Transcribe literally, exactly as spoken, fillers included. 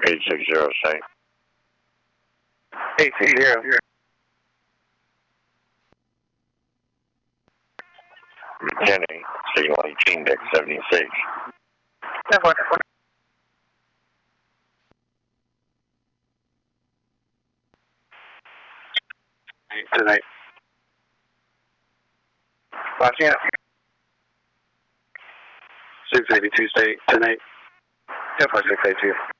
eight six zero, state. eight six zero. McKinney, signal eighteen, deck seventy-six. ten four. Tonight. Watching six eighty-two state, tonight. ten four six eight two.